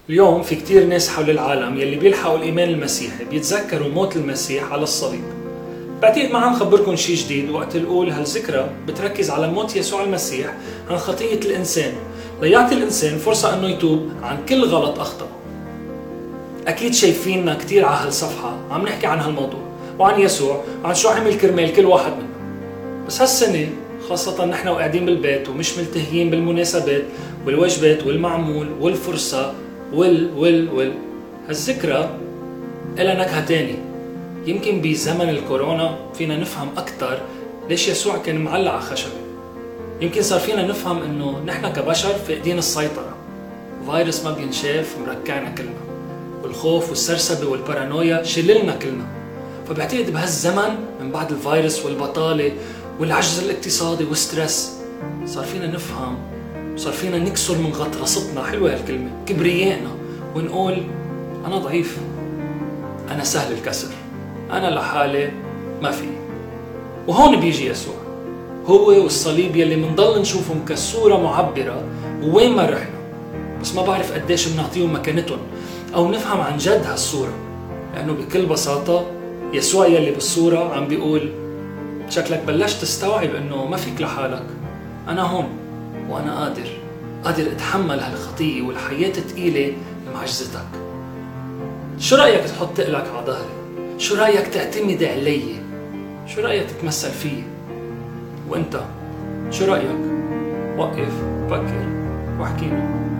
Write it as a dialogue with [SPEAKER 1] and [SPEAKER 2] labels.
[SPEAKER 1] اليوم في كتير ناس حول العالم يلي بيلحقوا الإيمان المسيحي بيتذكروا موت المسيح على الصليب. بعتقد ما عم خبركم شي جديد وقت القول هالذكرى بتركز على موت يسوع المسيح عن خطية الإنسان ليعطي الإنسان فرصة أنه يتوب عن كل غلط أخطأ. أكيد شايفيننا كتير على هالصفحة عم نحكي عن هالموضوع وعن يسوع وعن شو عمل كرمال كل واحد منا. بس هالسنة خاصة نحن وقاعدين بالبيت ومش ملتهيين بالمناسبات والوجبات والمعمول والفرصة هالذكرى إلها نكهة تاني. يمكن بزمن الكورونا فينا نفهم أكتر ليش يسوع كان معلق على خشبة. يمكن صار فينا نفهم إنه نحن كبشر فاقدين السيطرة، فيروس ما بينشاف مركعنا كلنا، والخوف والسرسبة والبارانويا شللنا كلنا. فبعتقد بهالزمن من بعد الفيروس والبطالة والعجز الاقتصادي والستريس صار فينا نفهم، صار فينا نكسر من غطرستنا، حلوة هالكلمة، كبريائنا، ونقول أنا ضعيف، أنا سهل الكسر، أنا لحالي ما في. وهون بيجي يسوع، هو والصليب يلي منضل نشوفهم كصورة معبرة وين ما رحنا، بس ما بعرف قديش بنعطيهم مكانتهم أو نفهم عن جد هالصورة، لأنه بكل بساطة يسوع يلي بالصورة عم بيقول شكلك بلشت تستوعب إنه ما فيك لحالك، أنا هون وأنا قادر أتحمل هالخطية والحياة الثقيلة لمعجزتك. شو رأيك تحط تقلك على ظهري؟ شو رأيك تعتمد علي؟ شو رأيك تتمثل فيي؟ وانت شو رأيك؟ وقف، فكر واحكينا.